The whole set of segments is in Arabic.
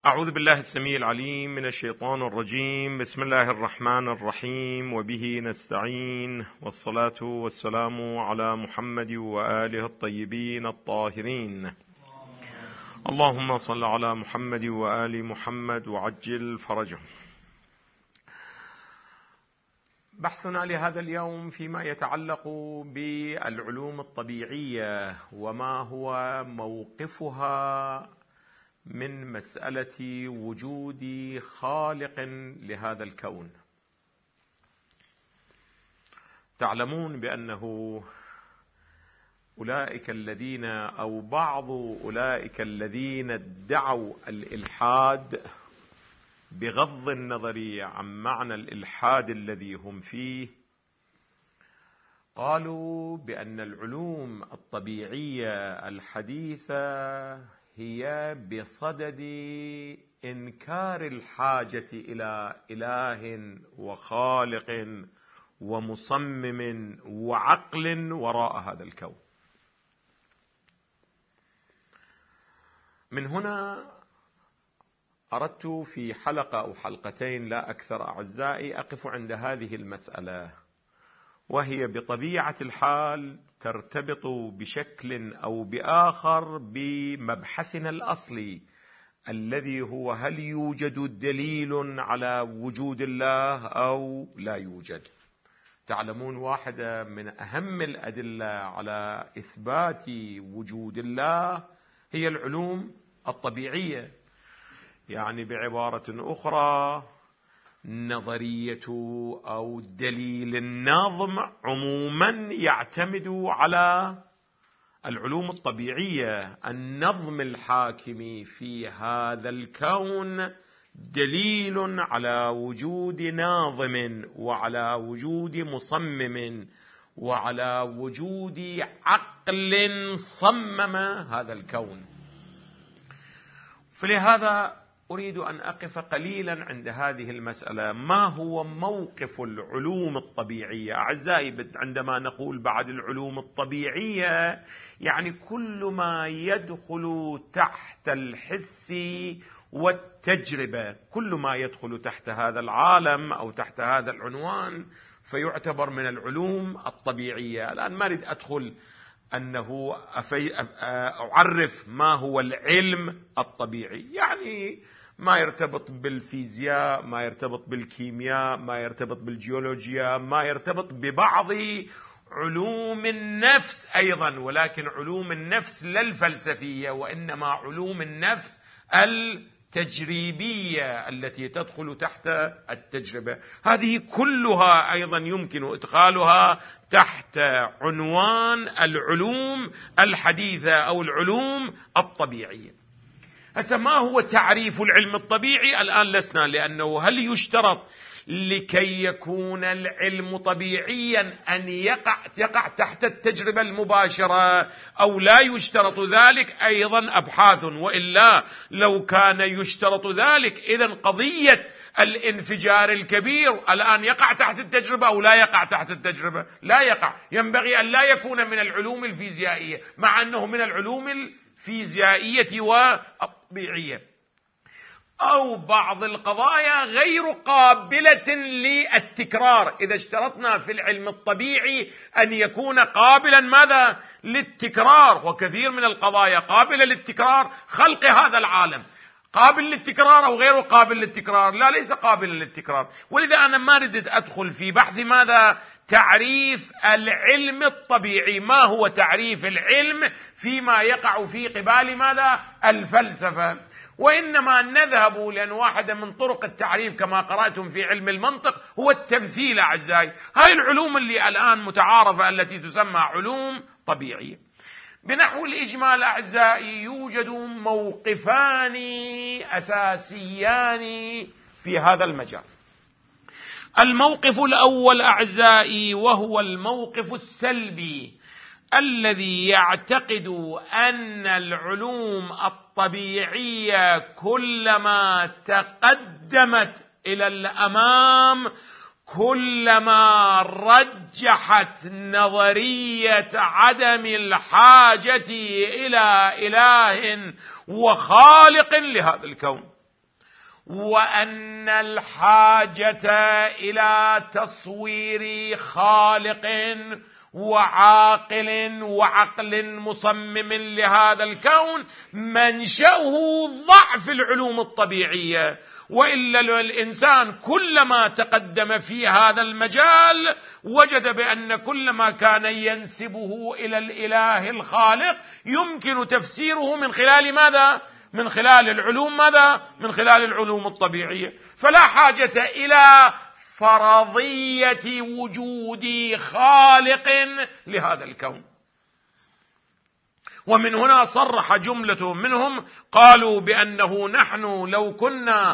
أعوذ بالله السميع العليم من الشيطان الرجيم. بسم الله الرحمن الرحيم، وبه نستعين، والصلاة والسلام على محمد وآله الطيبين الطاهرين. اللهم صل على محمد وآل محمد وعجل فرجهم. بحثنا لهذا اليوم فيما يتعلق بالعلوم الطبيعية وما هو موقفها من مسألة وجود خالق لهذا الكون. تعلمون بأنه أولئك الذين أو بعض أولئك الذين ادعوا الإلحاد، بغض النظر عن معنى الإلحاد الذي هم فيه، قالوا بأن العلوم الطبيعية الحديثة هي بصدد إنكار الحاجة إلى إله وخالق ومصمم وعقل وراء هذا الكون. من هنا أردت في حلقة أو حلقتين لا أكثر أعزائي أقف عند هذه المسألة، وهي بطبيعة الحال ترتبط بشكل أو بآخر بمبحثنا الأصلي الذي هو: هل يوجد دليل على وجود الله أو لا يوجد؟ تعلمون واحدة من أهم الأدلة على إثبات وجود الله هي العلوم الطبيعية. يعني بعبارة أخرى، نظرية أو دليل النظم عموما يعتمد على العلوم الطبيعية. النظم الحاكم في هذا الكون دليل على وجود ناظم وعلى وجود مصمم وعلى وجود عقل صمم هذا الكون. فلهذا أريد أن أقف قليلا عند هذه المسألة: ما هو موقف العلوم الطبيعية؟ أعزائي، عندما نقول بعد العلوم الطبيعية يعني كل ما يدخل تحت الحس والتجربة، كل ما يدخل تحت هذا العالم أو تحت هذا العنوان فيعتبر من العلوم الطبيعية. الآن ما أريد أدخل أنه أعرف ما هو العلم الطبيعي، يعني ما يرتبط بالفيزياء، ما يرتبط بالكيمياء، ما يرتبط بالجيولوجيا، ما يرتبط ببعض علوم النفس أيضا، ولكن علوم النفس لا الفلسفية، وإنما علوم النفس التجريبية التي تدخل تحت التجربة. هذه كلها أيضا يمكن إدخالها تحت عنوان العلوم الحديثة أو العلوم الطبيعية. هسه ما هو تعريف العلم الطبيعي؟ الآن لسنا، لأنه هل يشترط لكي يكون العلم طبيعيا أن يقع تحت التجربة المباشرة أو لا يشترط ذلك؟ أيضا أبحاث، وإلا لو كان يشترط ذلك إذن قضية الانفجار الكبير الآن يقع تحت التجربة أو لا يقع تحت التجربة؟ لا يقع. ينبغي أن لا يكون من العلوم الفيزيائية، مع أنه من العلوم الفيزيائية والطبيعية. أو بعض القضايا غير قابلة للتكرار، إذا اشترطنا في العلم الطبيعي أن يكون قابلا ماذا؟ للتكرار. وكثير من القضايا قابلة للتكرار. خلق هذا العالم قابل للتكرار أو غير قابل للتكرار؟ لا، ليس قابلا للتكرار. ولذا أنا ما ردت أدخل في بحث ماذا؟ تعريف العلم الطبيعي. ما هو تعريف العلم فيما يقع في قبال ماذا؟ الفلسفة. وإنما نذهب، لأن واحدة من طرق التعريف كما قرأتم في علم المنطق هو التمثيل. أعزائي، هاي العلوم اللي الآن متعارفة التي تسمى علوم طبيعية. بنحو الإجمال أعزائي، يوجد موقفان أساسيان في هذا المجال. الموقف الأول أعزائي وهو الموقف السلبي، الذي يعتقد أن العلوم الطبيعية كلما تقدمت إلى الأمام كلما رجحت نظرية عدم الحاجة إلى إله وخالق لهذا الكون. وأن الحاجة إلى تصوير خالق وعاقل وعقل مصمم لهذا الكون منشأه ضعف العلوم الطبيعية، وإلا الإنسان كلما تقدم في هذا المجال وجد بأن كل ما كان ينسبه إلى الإله الخالق يمكن تفسيره من خلال ماذا؟ من خلال العلوم ماذا؟ من خلال العلوم الطبيعية. فلا حاجة إلى فرضية وجود خالق لهذا الكون. ومن هنا صرح جملة منهم قالوا بأنه نحن لو كنا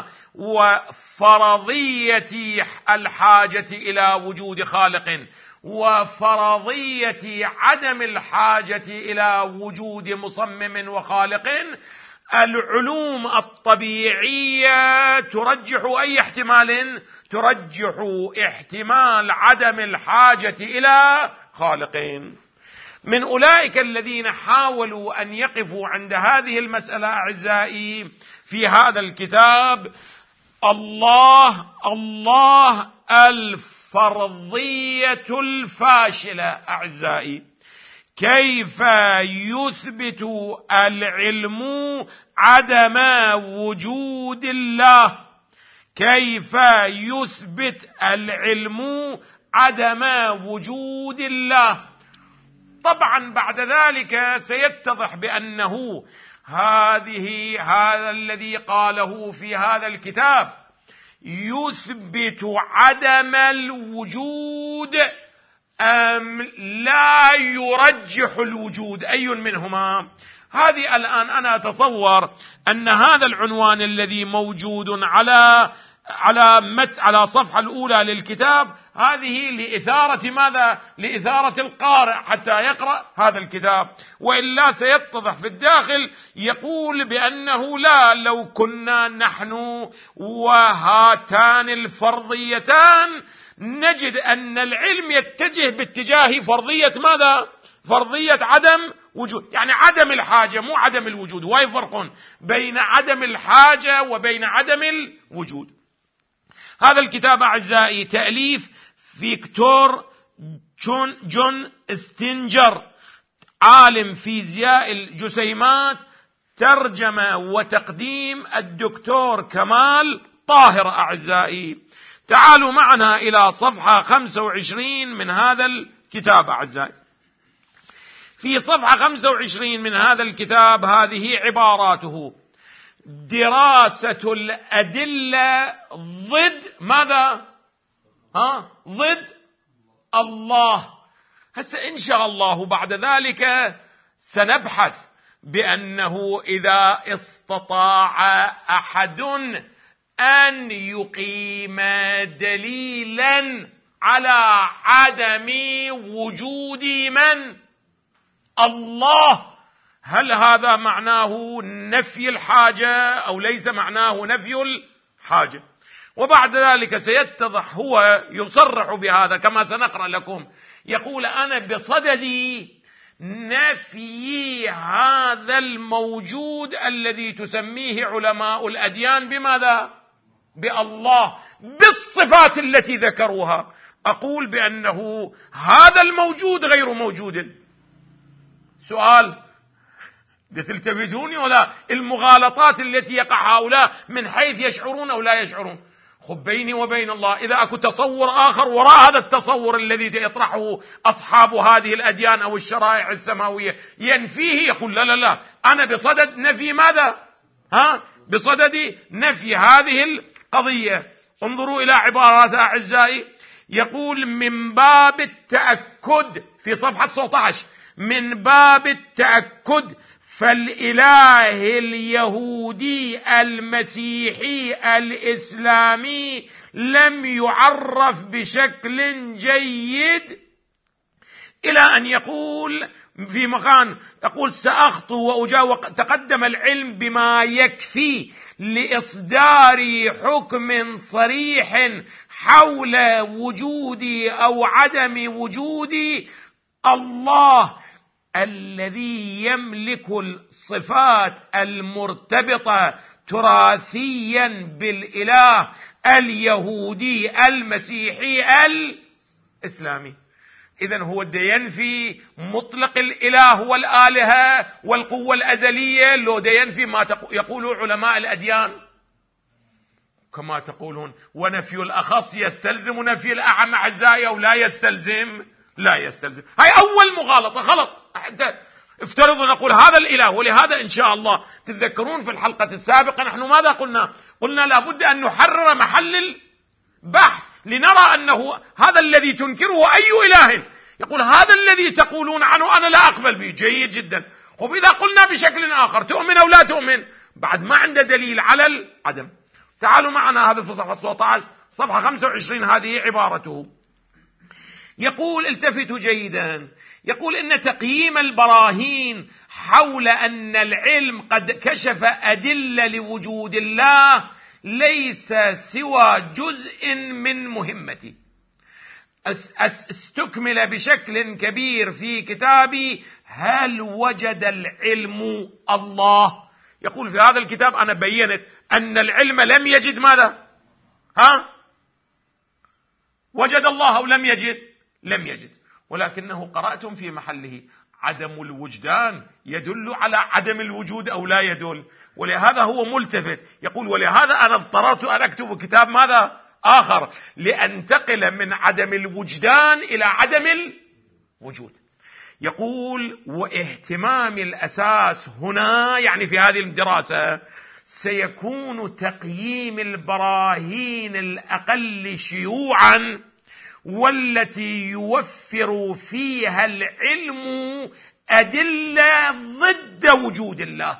وفرضية الحاجة إلى وجود خالق وفرضية عدم الحاجة إلى وجود مصمم وخالق، العلوم الطبيعية ترجح أي احتمال؟ ترجح احتمال عدم الحاجة إلى خالقين. من أولئك الذين حاولوا أن يقفوا عند هذه المسألة أعزائي في هذا الكتاب الله الفرضية الفاشلة أعزائي. كيف يثبت العلم عدم وجود الله؟ كيف يثبت العلم عدم وجود الله؟ طبعا بعد ذلك سيتضح بأنه هذا الذي قاله في هذا الكتاب يثبت عدم الوجود أم لا يرجح الوجود؟ أي منهما؟ هذه الآن أنا أتصور أن هذا العنوان الذي موجود على صفحة الأولى للكتاب هذه لإثارة ماذا؟ لإثارة القارئ حتى يقرأ هذا الكتاب، وإلا سيتضح في الداخل يقول بأنه لا، لو كنا نحن وهاتان الفرضيتان نجد أن العلم يتجه باتجاه فرضية ماذا؟ فرضية عدم وجود، يعني عدم الحاجة مو عدم الوجود. وهي فرق بين عدم الحاجة وبين عدم الوجود. هذا الكتاب أعزائي تأليف فيكتور جون ستينجر، عالم فيزياء الجسيمات، ترجمة وتقديم الدكتور كمال طاهر. أعزائي تعالوا معنا إلى صفحة 25 من هذا الكتاب. أعزائي في صفحة 25 من هذا الكتاب هذه عباراته: دراسة الأدلة ضد ماذا؟ ضد الله. هسه إن شاء الله بعد ذلك سنبحث بأنه إذا استطاع أحد أن يقيم دليلا على عدم وجود من؟ الله، هل هذا معناه نفي الحاجة أو ليس معناه نفي الحاجة؟ وبعد ذلك سيتضح، هو يصرح بهذا كما سنقرأ لكم، يقول أنا بصدد نفي هذا الموجود الذي تسميه علماء الأديان بماذا؟ بالله، بالصفات التي ذكروها. أقول بأنه هذا الموجود غير موجود. سؤال، تلتفتوني ولا؟ المغالطات التي يقع هؤلاء من حيث يشعرون أو لا يشعرون. خب بيني وبين الله إذا أكو تصور آخر وراء هذا التصور الذي يطرحه أصحاب هذه الأديان أو الشرائع السماوية ينفيه، يقول لا لا لا، أنا بصدد نفي ماذا؟ بصدد نفي هذه القضية. انظروا إلى عبارات أعزائي، يقول من باب التأكد في صفحة 19، من باب التأكد فالإله اليهودي المسيحي الإسلامي لم يعرف بشكل جيد، إلى أن يقول في مكان يقول سأخطو وأجاوب. تقدم العلم بما يكفي لإصدار حكم صريح حول وجودي أو عدم وجودي الله الذي يملك الصفات المرتبطة تراثيا بالإله اليهودي المسيحي الإسلامي. إذن هو ينفي مطلق الإله والآلهة والقوة الأزلية، لو ينفي ما يقول علماء الأديان كما تقولون، ونفي الأخص يستلزم نفي الأعم أعزائي أو لا يستلزم؟ لا يستلزم. هاي أول مغالطة. خلص افترضوا نقول هذا الإله. ولهذا إن شاء الله تتذكرون في الحلقة السابقة نحن ماذا قلنا؟ قلنا لابد أن نحرر محل البحث لنرى أنه هذا الذي تنكره أي إله. يقول هذا الذي تقولون عنه أنا لا أقبل به. جيد جدا. خب إذا قلنا بشكل آخر تؤمن أو لا تؤمن؟ بعد ما عنده دليل على العدم. تعالوا معنا هذا في صفحة 17 صفحة 25. هذه عبارته. يقول التفتوا جيدا. يقول إن تقييم البراهين حول أن العلم قد كشف أدلة لوجود الله ليس سوى جزء من مهمتي. استكمل بشكل كبير في كتابي هل وجد العلم الله. يقول في هذا الكتاب أنا بيّنت أن العلم لم يجد ماذا؟ وجد الله أو لم يجد؟ لم يجد. ولكنه قرأتم في محله عدم الوجدان يدل على عدم الوجود أو لا يدل. ولهذا هو ملتفت. يقول ولهذا أنا اضطررت أن أكتب كتاب ماذا؟ آخر لأنتقل من عدم الوجدان إلى عدم الوجود. يقول واهتمام الأساس هنا يعني في هذه الدراسة سيكون تقييم البراهين الأقل شيوعا والتي يوفر فيها العلم أدلة ضد وجود الله.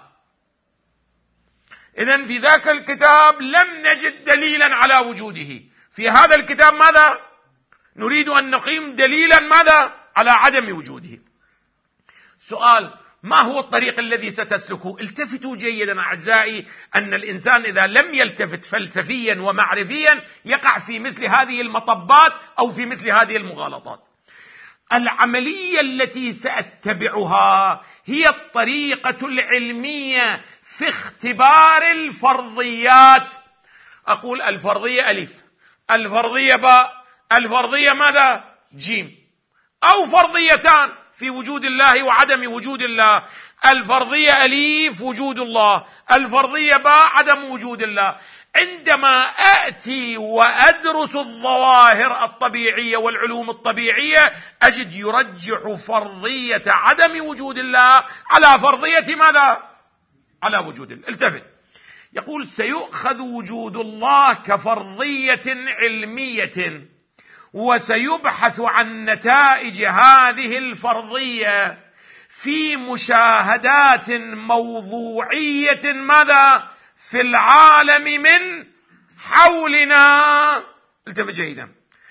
إذن في ذاك الكتاب لم نجد دليلا على وجوده. في هذا الكتاب ماذا؟ نريد أن نقيم دليلا ماذا؟ على عدم وجوده. سؤال: ما هو الطريق الذي ستسلكه؟ التفتوا جيدا أعزائي أن الإنسان إذا لم يلتفت فلسفيا ومعرفيا يقع في مثل هذه المطبات أو في مثل هذه المغالطات. العملية التي سأتبعها هي الطريقة العلمية في اختبار الفرضيات. أقول الفرضية ألف، الفرضية باء، الفرضية ماذا؟ جيم، أو فرضيتان في وجود الله وعدم وجود الله. الفرضية ألف وجود الله، الفرضية باء عدم وجود الله. عندما أأتي وأدرس الظواهر الطبيعية والعلوم الطبيعية أجد يرجح فرضية عدم وجود الله على فرضية ماذا؟ على وجود الله. التفت. يقول سيؤخذ وجود الله كفرضية علمية وسيبحث عن نتائج هذه الفرضية في مشاهدات موضوعية ماذا؟ في العالم من حولنا. التفت جيدا.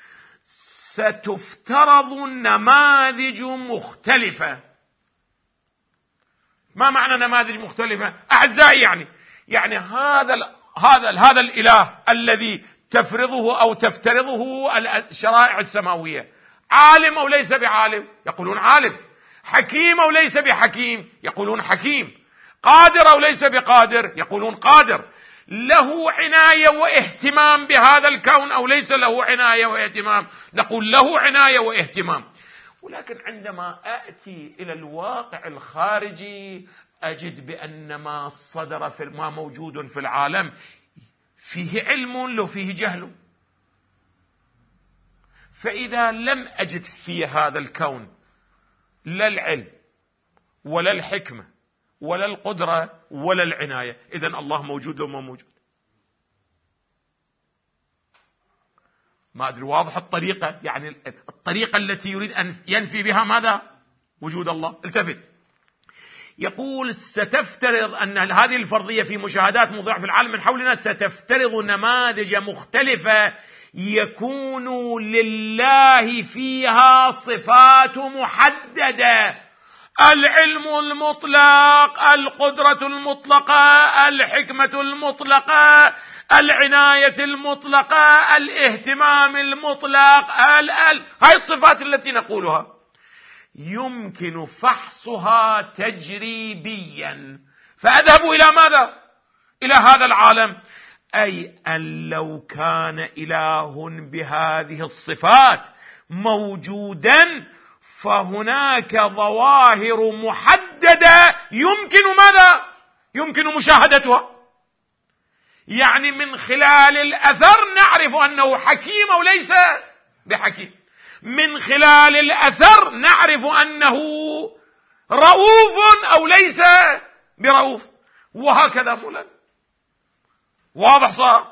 ستفترض نماذج مختلفة. ما معنى نماذج مختلفة أعزائي؟ يعني هذا الإله الذي تفرضه أو تفترضه الشرائع السماوية عالم أو ليس بعالم؟ يقولون عالم. حكيم أو ليس بحكيم؟ يقولون حكيم. قادر أو ليس بقادر؟ يقولون قادر. له عناية واهتمام بهذا الكون أو ليس له عناية واهتمام؟ نقول له عناية واهتمام. ولكن عندما أأتي إلى الواقع الخارجي أجد بأن ما صدر ما موجود في العالم فيه علم لو فيه جهل. فإذا لم أجد في هذا الكون لا العلم ولا الحكمة ولا القدرة ولا العناية، إذن الله موجود لو ما موجود؟ ما أدري واضح الطريقة؟ يعني الطريقة التي يريد أن ينفي بها ماذا؟ وجود الله. التفت. يقول ستفترض أن هذه الفرضية في مشاهدات موضوعة في العالم من حولنا ستفترض نماذج مختلفة يكون لله فيها صفات محددة: العلم المطلق، القدرة المطلقة، الحكمة المطلقة، العناية المطلقة، الاهتمام المطلق، هاي الصفات التي نقولها يمكن فحصها تجريبيا. فأذهب إلى ماذا؟ إلى هذا العالم، أي أن لو كان إله بهذه الصفات موجودا فهناك ظواهر محددة يمكن ماذا؟ يمكن مشاهدتها. يعني من خلال الأثر نعرف أنه حكيم أو ليس بحكيم، من خلال الأثر نعرف أنه رؤوف أو ليس برؤوف، وهكذا مولانا. واضح صار؟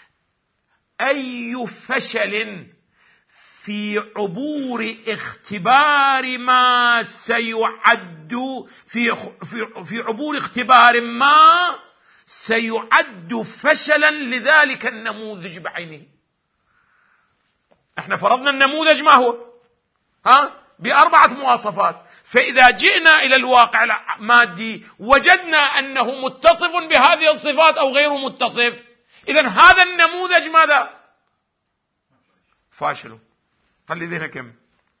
أي فشل في عبور اختبار ما سيعد في عبور اختبار ما سيعد فشلا لذلك النموذج بعينه. احنا فرضنا النموذج ما هو؟ ب4 مواصفات، فإذا جئنا إلى الواقع المادي وجدنا أنه متصف بهذه الصفات أو غير متصف، إذن هذا النموذج ماذا؟ فاشل. خلي ذهنك كم.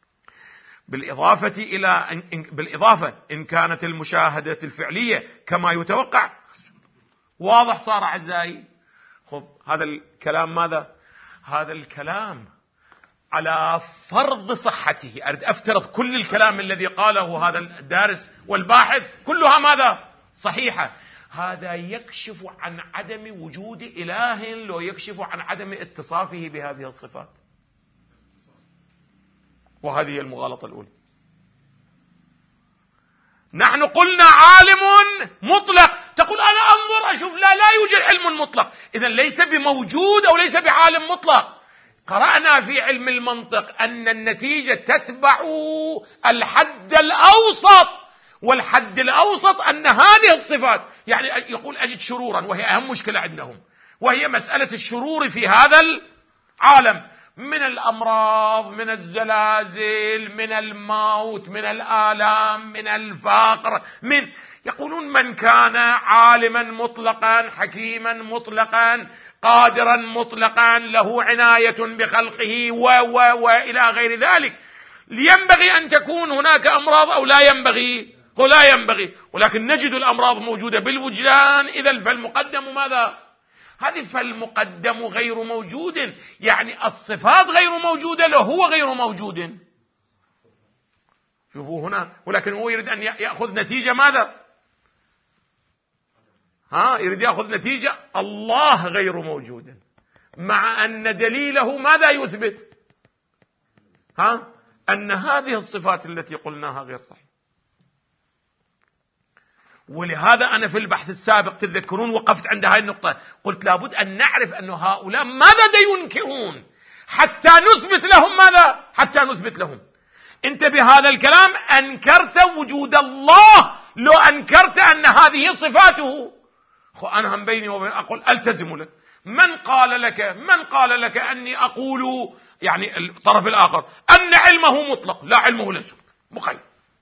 بالإضافة إن كانت المشاهدة الفعلية كما يتوقع، واضح صار أعزائي؟ خب هذا الكلام ماذا؟ هذا الكلام على فرض صحته، أريد أفترض كل الكلام الذي قاله هذا الدارس والباحث كلها ماذا؟ صحيحة. هذا يكشف عن عدم وجود إله، لو يكشف عن عدم اتصافه بهذه الصفات، وهذه هي المغالطة الأولى. نحن قلنا عالم مطلق، تقول أنا أنظر أشوف، لا يوجد علم مطلق، إذن ليس بموجود أو ليس بعالم مطلق. قرأنا في علم المنطق أن النتيجة تتبع الحد الأوسط، والحد الأوسط أن هذه الصفات، يعني يقول أجد شرورا، وهي أهم مشكلة عندهم، وهي مسألة الشرور في هذا العالم، من الأمراض، من الزلازل، من الموت، من الآلام، من الفقر، يقولون من كان عالما مطلقا، حكيما مطلقا، قادرا مطلقا، له عناية بخلقه وإلى غير ذلك، ينبغي أن تكون هناك أمراض أو لا ينبغي؟ لا ينبغي، ولكن نجد الأمراض موجودة بالوجدان، إذن فالمقدم ماذا؟ هذه فالمقدم غير موجود، يعني الصفات غير موجودة له، هو غير موجود. شوفوا هنا، ولكن هو يريد أن يأخذ نتيجة ماذا؟ يريد يأخذ نتيجة الله غير موجود، مع أن دليله ماذا يثبت؟ أن هذه الصفات التي قلناها غير صحيحة. ولهذا أنا في البحث السابق تذكرون وقفت عند هذه النقطة، قلت لابد أن نعرف أن هؤلاء ماذا ينكرون حتى نثبت لهم ماذا؟ حتى نثبت لهم. أنت بهذا الكلام أنكرت وجود الله، لو أنكرت أن هذه صفاته، أنا هم بيني وبين أقول ألتزم لك. من قال لك أني أقول، يعني الطرف الآخر، أن علمه مطلق؟ لا، علمه ليس مقيد.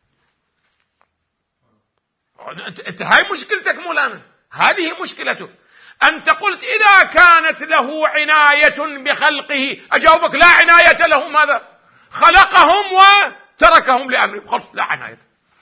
أنت هاي مشكلتك مولانا، هذه مشكلتك. أنت قلت إذا كانت له عناية بخلقه، أجاوبك لا عناية له، ماذا؟ خلقهم وتركهم لأمره، خلص لا عناية.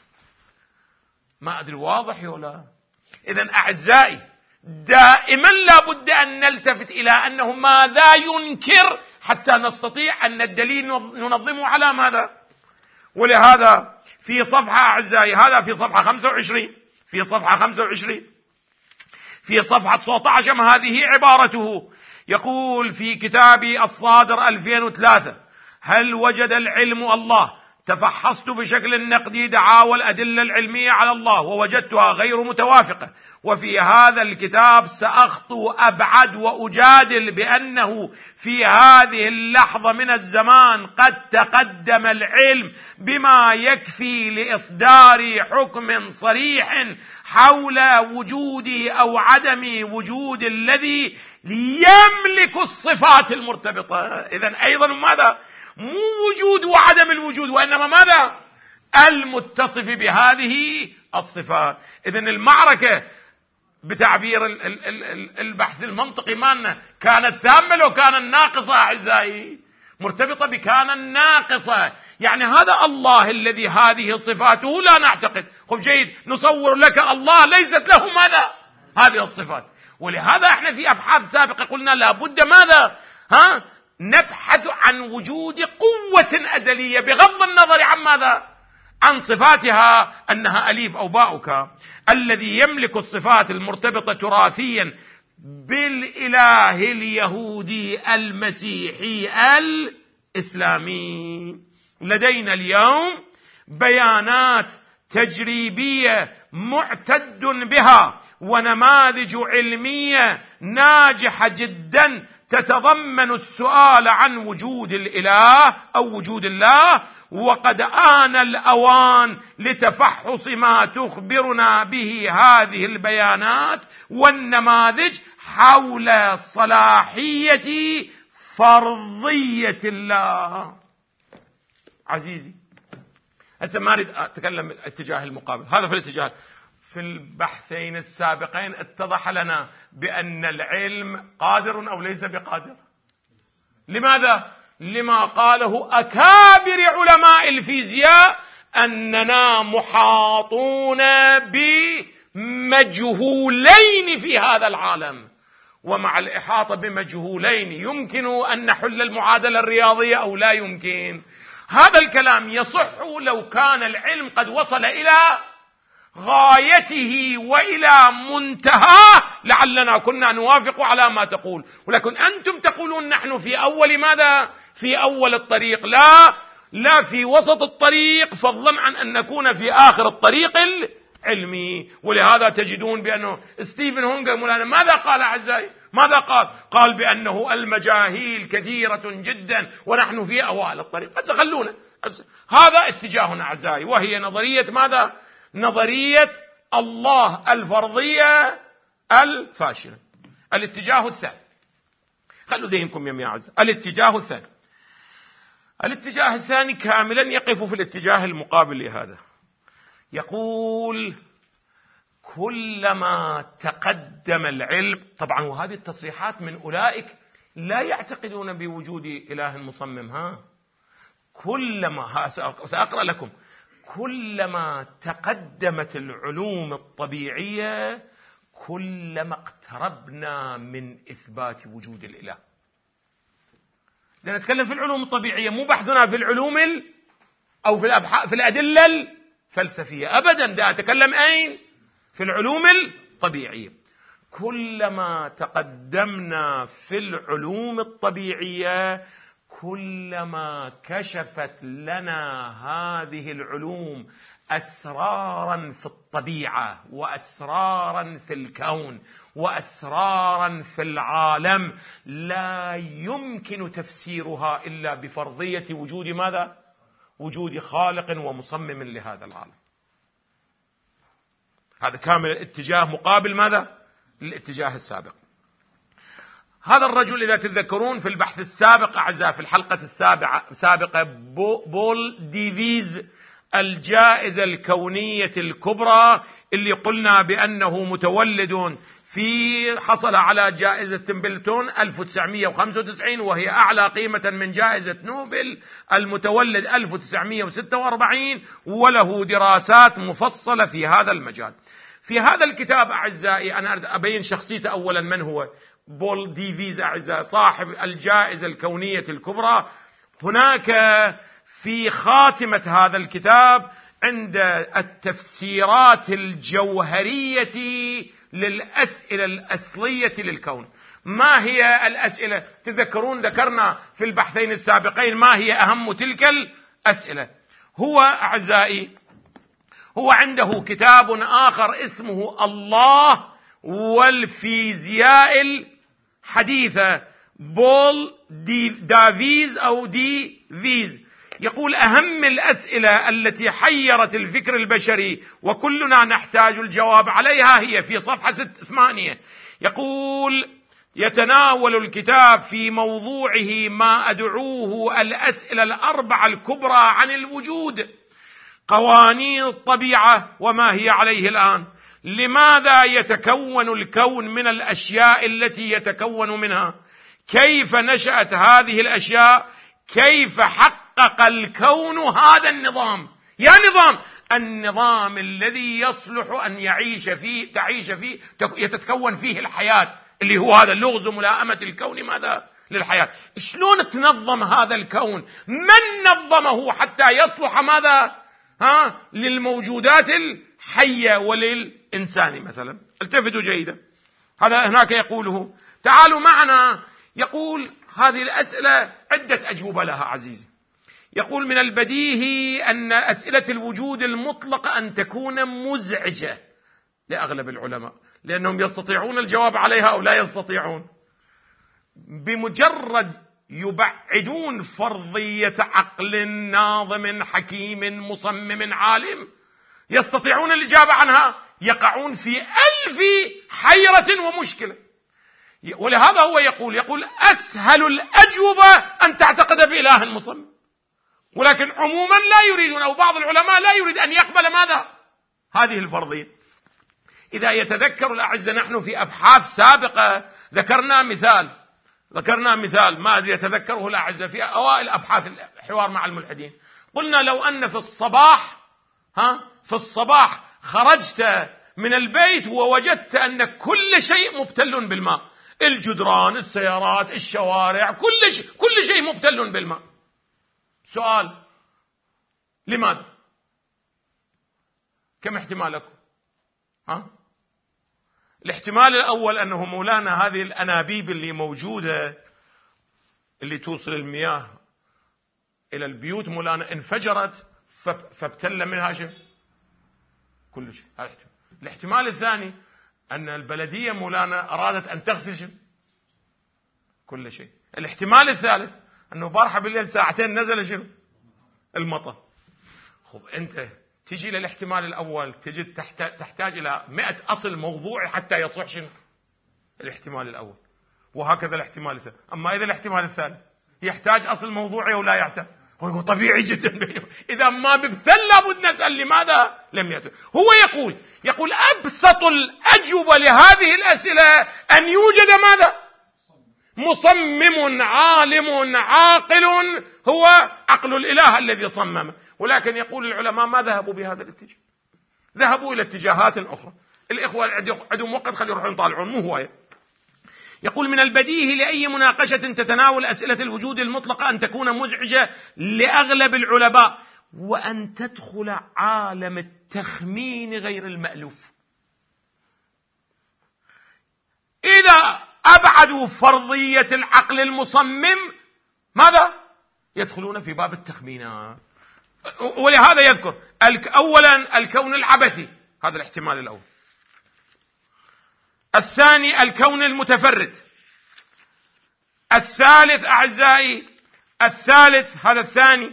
ما أدري واضح ولا؟ إذن أعزائي، دائما لابد أن نلتفت إلى أنه ماذا ينكر حتى نستطيع أن الدليل ننظمه على ماذا. ولهذا في صفحة أعزائي، هذا في صفحة 25، في صفحة 25 في صفحة 19 هذه عبارته، يقول في كتابي الصادر 2003: هل وجد العلم الله؟ تفحصت بشكل نقدي دعاوى الأدلة العلمية على الله ووجدتها غير متوافقة، وفي هذا الكتاب سأخطو أبعد وأجادل بأنه في هذه اللحظة من الزمان قد تقدم العلم بما يكفي لإصدار حكم صريح حول وجود أو عدم وجود الذي يملك الصفات المرتبطة. إذن أيضا ماذا؟ مو وجود وعدم الوجود، وإنما ماذا؟ المتصف بهذه الصفات. إذن المعركة بتعبير البحث المنطقي مالنا كانت تامة لو كانت ناقصة أعزائي، مرتبطة بكان ناقصة. يعني هذا الله الذي هذه صفاته لا نعتقد. خب جيد، نصور لك الله ليست له ماذا؟ هذه الصفات، ولهذا احنا في أبحاث سابقة قلنا لابد ماذا؟ نبحث عن وجود قوة أزلية بغض النظر عن ماذا؟ عن صفاتها أنها أليف أو باؤك. الذي يملك الصفات المرتبطة تراثيا بالإله اليهودي المسيحي الإسلامي. لدينا اليوم بيانات تجريبية معتد بها ونماذج علمية ناجحة جدا تتضمن السؤال عن وجود الإله أو وجود الله، وقد آن الأوان لتفحص ما تخبرنا به هذه البيانات والنماذج حول صلاحية فرضية الله. عزيزي، هسه ما أريد أتكلم الاتجاه المقابل، هذا في الاتجاه. في البحثين السابقين اتضح لنا بأن العلم قادر أو ليس بقادر. لماذا؟ لما قاله أكابر علماء الفيزياء أننا محاطون بمجهولين في هذا العالم، ومع الإحاطة بمجهولين يمكن أن نحل المعادلة الرياضية أو لا يمكن. هذا الكلام يصح لو كان العلم قد وصل إلى غايته وإلى منتهاه، لعلنا كنا نوافق على ما تقول، ولكن أنتم تقولون نحن في أول ماذا؟ في أول الطريق، لا في وسط الطريق، فضلا عن أن نكون في آخر الطريق العلمي. ولهذا تجدون بأنه ستيفن هونغ مولانا ماذا قال أعزائي؟ ماذا قال؟ قال بأنه المجاهيل كثيرة جدا ونحن في أوائل الطريق. بس خلونا، هذا اتجاهنا أعزائي، وهي نظرية ماذا؟ نظرية الله الفرضية الفاشلة. الاتجاه الثاني، خلوا ذهنكم يا أعزائي، الاتجاه الثاني كاملا يقف في الاتجاه المقابل لهذا. يقول كلما تقدم العلم، طبعا وهذه التصريحات من أولئك لا يعتقدون بوجود إله مصمم. كلما سأقرأ لكم، كلما تقدمت العلوم الطبيعية كلما اقتربنا من إثبات وجود الإله. نتكلم في العلوم الطبيعية، مو بحثنا في العلوم أو في الأدلة الفلسفية أبدا، دا أتكلم أين؟ في العلوم الطبيعية. كلما تقدمنا في العلوم الطبيعية كلما كشفت لنا هذه العلوم أسرارا في الطبيعة وأسرارا في الكون وأسرارا في العالم لا يمكن تفسيرها إلا بفرضية وجود ماذا؟ وجود خالق ومصمم لهذا العالم. هذا كامل الاتجاه مقابل ماذا؟ الاتجاه السابق. هذا الرجل إذا تتذكرون في البحث السابق أعزائي، في الحلقة السابقة، بول ديفيز، الجائزة الكونية الكبرى اللي قلنا بأنه متولد حصل على جائزة تمبلتون 1995، وهي أعلى قيمة من جائزة نوبل، المتولد 1946، وله دراسات مفصلة في هذا المجال. في هذا الكتاب أعزائي أنا أبين شخصيته أولا، من هو بول ديفيز أعزائي صاحب الجائزة الكونية الكبرى. هناك في خاتمة هذا الكتاب عند التفسيرات الجوهرية للأسئلة الأصلية للكون. ما هي الأسئلة؟ تذكرون ذكرنا في البحثين السابقين ما هي أهم تلك الأسئلة. هو أعزائي هو عنده كتاب آخر اسمه الله والفيزياء الحديثة، بول دافيز أو ديفيز. يقول أهم الأسئلة التي حيرت الفكر البشري وكلنا نحتاج الجواب عليها هي في صفحة 8. يقول يتناول الكتاب في موضوعه ما أدعوه الأسئلة الأربعة الكبرى عن الوجود: قوانين الطبيعة وما هي عليه الآن، لماذا يتكون الكون من الأشياء التي يتكون منها، كيف نشأت هذه الأشياء، كيف حقق الكون هذا النظام. يا نظام النظام الذي يصلح أن تعيش فيه يتتكون فيه الحياة، اللي هو هذا اللغز ملائمة الكون ماذا للحياة. شلون تنظم هذا الكون؟ من نظمه حتى يصلح ماذا للموجودات الحية وللإنسان مثلا؟ التفتوا جيدا، هذا هناك يقوله. تعالوا معنا، يقول هذه الأسئلة عدة أجوبة لها عزيزي. يقول من البديهي أن أسئلة الوجود المطلق أن تكون مزعجة لأغلب العلماء، لأنهم يستطيعون الجواب عليها أو لا يستطيعون. بمجرد يبعدون فرضية عقل ناظم حكيم مصمم عالم يستطيعون الإجابة عنها، يقعون في 1000 حيرة ومشكلة. ولهذا هو يقول أسهل الأجوبة أن تعتقد بإله مصمم، ولكن عموما لا يريدون، أو بعض العلماء لا يريد أن يقبل ماذا؟ هذه الفرضية. إذا يتذكر الأعزة نحن في أبحاث سابقة ذكرنا مثال ما أدري يتذكره الأعزة في أوائل أبحاث الحوار مع الملحدين. قلنا لو أن في الصباح خرجت من البيت ووجدت أن كل شيء مبتل بالماء، الجدران، السيارات، الشوارع، كل شيء مبتل بالماء. سؤال: لماذا؟ كم احتمالكم؟ الاحتمال الأول أنه مولانا هذه الأنابيب اللي موجودة اللي توصل المياه إلى البيوت مولانا انفجرت فابتل منها كل شيء. الاحتمال الثاني أن البلدية مولانا أرادت أن تغسل كل شيء. الاحتمال الثالث أنه بارحة بالليل ساعتين نزل المطر. أنت تجي للاحتمال الأول تجد تحتاج إلى 100 أصل موضوعي حتى يصح الاحتمال الأول، وهكذا الاحتمال الثاني. أما إذا الاحتمال الثالث يحتاج أصل موضوعي ولا يحتاج، هو طبيعي جدا. إذا ما ببتل لابد نسأل لماذا لم يأتي. هو يقول أبسط الأجوبة لهذه الأسئلة أن يوجد ماذا؟ مصمم عالم عاقل هو عقل الإله الذي صمم. ولكن يقول العلماء ما ذهبوا بهذا الاتجاه، ذهبوا إلى اتجاهات أخرى. الإخوة عندهم وقت خلي يروحون يطالعون، مو هواية. يقول من البديهي لأي مناقشة تتناول أسئلة الوجود المطلقة أن تكون مزعجة لأغلب العلماء، وأن تدخل عالم التخمين غير المألوف. إذا أبعدوا فرضية العقل المصمم ماذا؟ يدخلون في باب التخمينات. ولهذا يذكر أولا الكون العبثي، هذا الاحتمال الأول. الثاني الكون المتفرد. الثالث أعزائي، هذا الثاني.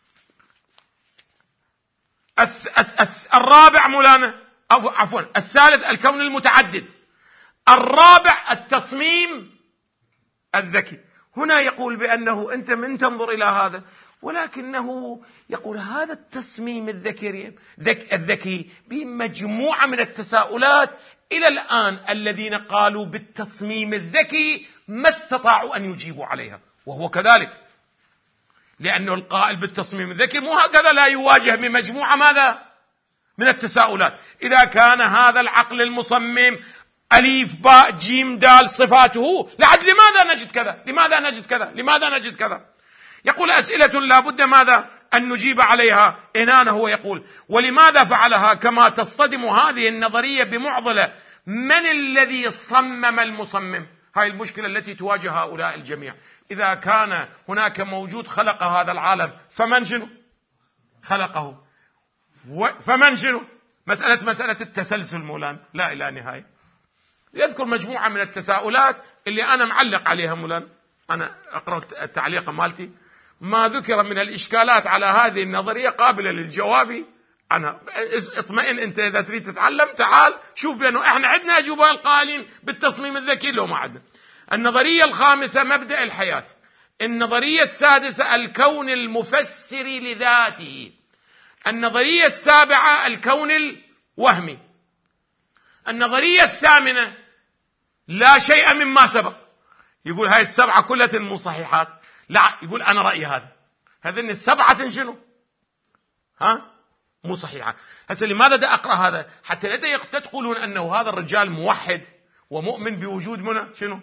الرابع مولانا، عفوا الثالث الكون المتعدد. الرابع التصميم الذكي. هنا يقول بأنه أنت من تنظر إلى هذا، ولكنه يقول هذا التصميم الذكي بمجموعة من التساؤلات إلى الآن الذين قالوا بالتصميم الذكي ما استطاعوا أن يجيبوا عليها، وهو كذلك، لأنه القائل بالتصميم الذكي مو هكذا لا يواجه بمجموعة ماذا؟ من التساؤلات. إذا كان هذا العقل المصمم أليف باء جيم دال صفاته، لماذا نجد كذا؟ لماذا نجد كذا؟ يقول أسئلة لا بد ماذا؟ أن نجيب عليها. هنا هو يقول ولماذا فعلها؟ كما تصطدم هذه النظرية بمعضلة: من الذي صمم المصمم؟ هاي المشكلة التي تواجه هؤلاء الجميع. إذا كان هناك موجود خلق هذا العالم، فمن شنو خلقه؟ فمن شنو؟ مسألة التسلسل مولانا لا إلى نهاية. يذكر مجموعة من التساؤلات اللي أنا معلق عليها مولانا، أنا أقرأ التعليق مالتي. ما ذكر من الإشكالات على هذه النظرية قابلة للجواب عنها. اطمئن أنت، إذا تريد تتعلم تعال شوف بأنه إحنا عندنا أجوبة القائلين بالتصميم الذكي لو ما عندنا. النظرية الخامسة مبدأ الحياة. النظرية السادسة الكون المفسر لذاته. النظرية السابعة الكون الوهمي. النظرية الثامنة لا شيء مما سبق. يقول هاي السبعة كلها مو صحيحات. لا، يقول أنا رأيي هذين السبعة شنو؟ مو صحيحة. هسه لماذا دا أقرأ هذا؟ حتى لا تقولون أنه هذا الرجال موحد ومؤمن بوجود منى شنو؟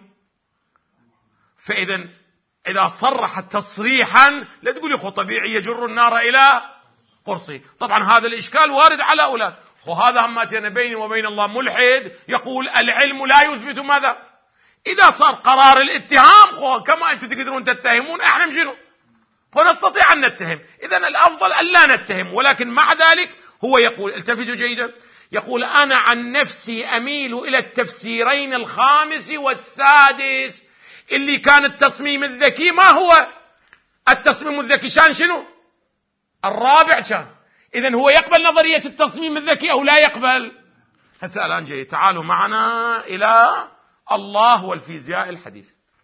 فإذا إذا صرح تصريحا لا تقول يا طبيعي يجر النار إلى قرصه. طبعا هذا الإشكال وارد على أولاد هذا هم أتينا بيني وبين الله ملحد يقول العلم لا يثبت ماذا؟ إذا صار قرار الاتهام كما أنتم تقدرون تتهمون احنا مشنو؟ فنستطيع أن نتهم. إذن الأفضل أن لا نتهم، ولكن مع ذلك هو يقول، التفتوا جيدا، يقول أنا عن نفسي أميل إلى التفسيرين الخامس والسادس. اللي كان التصميم الذكي ما هو؟ التصميم الذكي شان شنو؟ الرابع كان. إذن هو يقبل نظرية التصميم الذكي أو لا يقبل؟ هسه الآن جاي، تعالوا معنا إلى الله والفيزياء الحديث.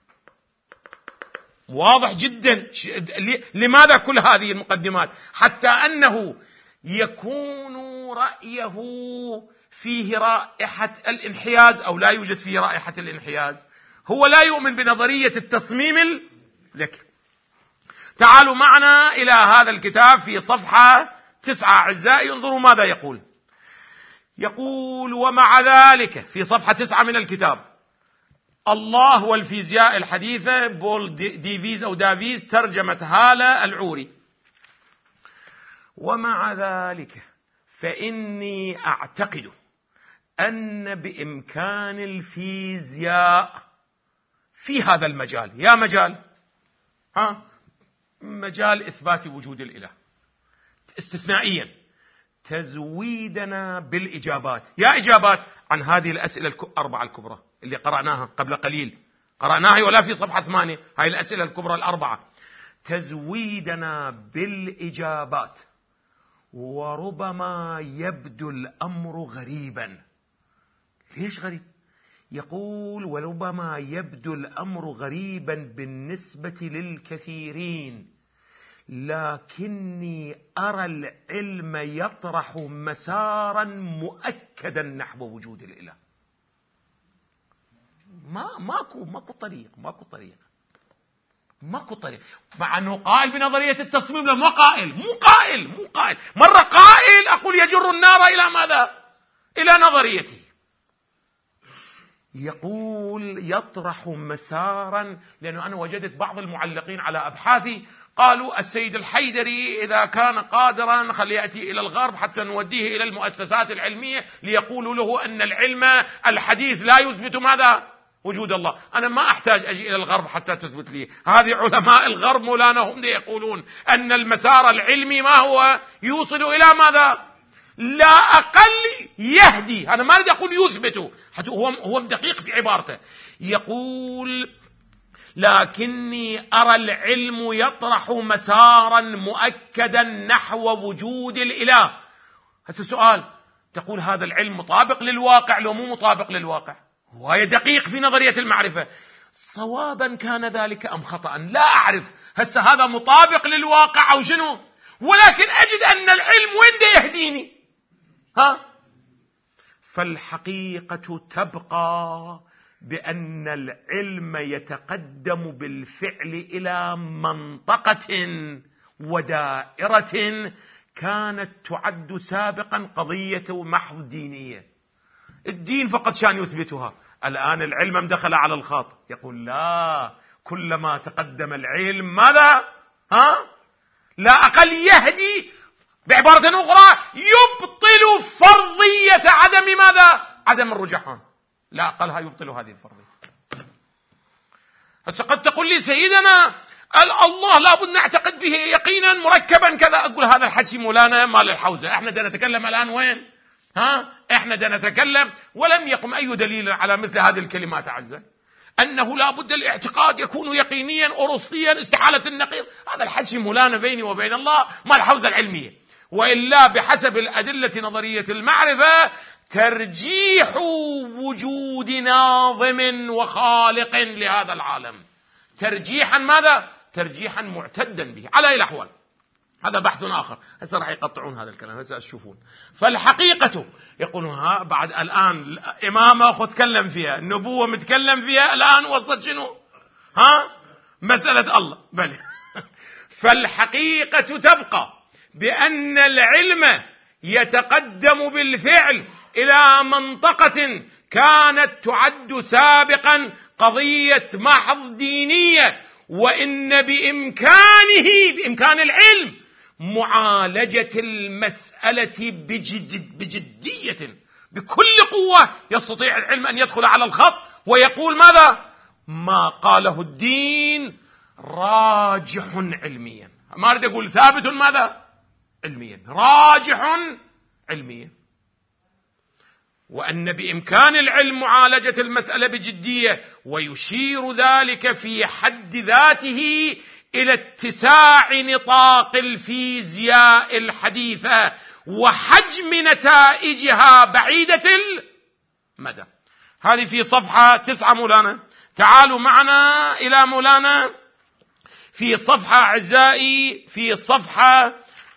واضح جدا لماذا كل هذه المقدمات؟ حتى أنه يكون رأيه فيه رائحة الانحياز أو لا يوجد فيه رائحة الانحياز. هو لا يؤمن بنظرية التصميم الذكي. تعالوا معنا إلى هذا الكتاب في صفحة 9 أعزائي، انظروا ماذا يقول. يقول ومع ذلك في صفحة 9 من الكتاب، الله والفيزياء الحديثة، بول ديفيز أو دافيز، ترجمة هالة العوري. ومع ذلك فإني أعتقد أن بإمكان الفيزياء في هذا المجال، يا مجال مجال إثبات وجود الإله استثنائيا، تزويدنا بالإجابات، يا إجابات عن هذه الأسئلة الأربعة الكبرى اللي قرأناها قبل قليل، قرأناها ولا في صفحة 8، هاي الأسئلة الكبرى الأربعة، تزويدنا بالإجابات. وربما يبدو الأمر غريبا. ليش غريب؟ يقول وربما يبدو الأمر غريبا بالنسبة للكثيرين، لكني أرى العلم يطرح مسارا مؤكدا نحو وجود الإله. ماكو طريق، مع أنه قائل بنظرية التصميم. مو قائل مرة قائل أقول يجر النار إلى ماذا؟ إلى نظريته. يقول يطرح مسارا، لأنه أنا وجدت بعض المعلقين على أبحاثي قالوا السيد الحيدري إذا كان قادرا خليه يأتي إلى الغرب حتى نوديه إلى المؤسسات العلمية ليقولوا له أن العلم الحديث لا يثبت ماذا؟ وجود الله. أنا ما أحتاج أجي إلى الغرب حتى تثبت لي. هذه علماء الغرب مولانا هم يقولون أن المسار العلمي ما هو؟ يوصل إلى ماذا؟ لا أقل يهدي. أنا ما أريد أقول يثبت، حتى هو دقيق في عبارته. يقول لكني أرى العلم يطرح مسارا مؤكدا نحو وجود الإله. هذا السؤال، تقول هذا العلم مطابق للواقع لو مو مطابق للواقع؟ هو دقيق في نظرية المعرفة. صوابا كان ذلك أم خطأ لا أعرف. هسه هذا مطابق للواقع أو شنو؟ ولكن أجد أن العلم وين ده يهديني؟ فالحقيقة تبقى بأن العلم يتقدم بالفعل إلى منطقة ودائرة كانت تعد سابقا قضية محض دينية. الدين فقط شان يثبتها. الآن العلم مدخل على الخاط. يقول لا، كلما تقدم العلم ماذا؟ لا أقل يهدي، بعبارة أخرى يبطل فرضية عدم ماذا؟ عدم الرجحان. لا أقلها يبطل هذه الفرضية. هسه قد تقول لي سيدنا الله لابد نعتقد به يقينا مركبا كذا. أقول هذا الحكي مولانا مال الحوزة. احنا بدنا نتكلم الآن وين؟ احنا بدنا نتكلم، ولم يقم أي دليل على مثل هذه الكلمات أعزائي، أنه لابد الاعتقاد يكون يقينيا أرسطيا استحالة النقيض. هذا الحكي مولانا بيني وبين الله مال الحوزة العلمية. وإلا بحسب الأدلة نظرية المعرفة ترجيح وجود ناظم وخالق لهذا العالم، ترجيحا ماذا؟ ترجيحا معتدا به على أي الأحوال. هذا بحث آخر، هسه راح يقطعون هذا الكلام، هسه تشوفون. فالحقيقة يقولون بعد الآن الإمامة أخو تكلم فيها، النبوة متكلم فيها، الآن وصلت شنو؟ مسألة الله بل فالحقيقة تبقى بأن العلم يتقدم بالفعل إلى منطقة كانت تعد سابقا قضية محض دينية، وإن بإمكان العلم معالجة المسألة بجدية، بكل قوة يستطيع العلم أن يدخل على الخط ويقول ماذا؟ ما قاله الدين راجح علميا. ما أريد أقول ثابت ماذا؟ علميا، راجح علميا. وأن بإمكان العلم معالجة المسألة بجدية، ويشير ذلك في حد ذاته إلى اتساع نطاق الفيزياء الحديثة وحجم نتائجها بعيدة المدى. هذه في صفحة 9 مولانا. تعالوا معنا إلى مولانا في صفحة أعزائي، في صفحة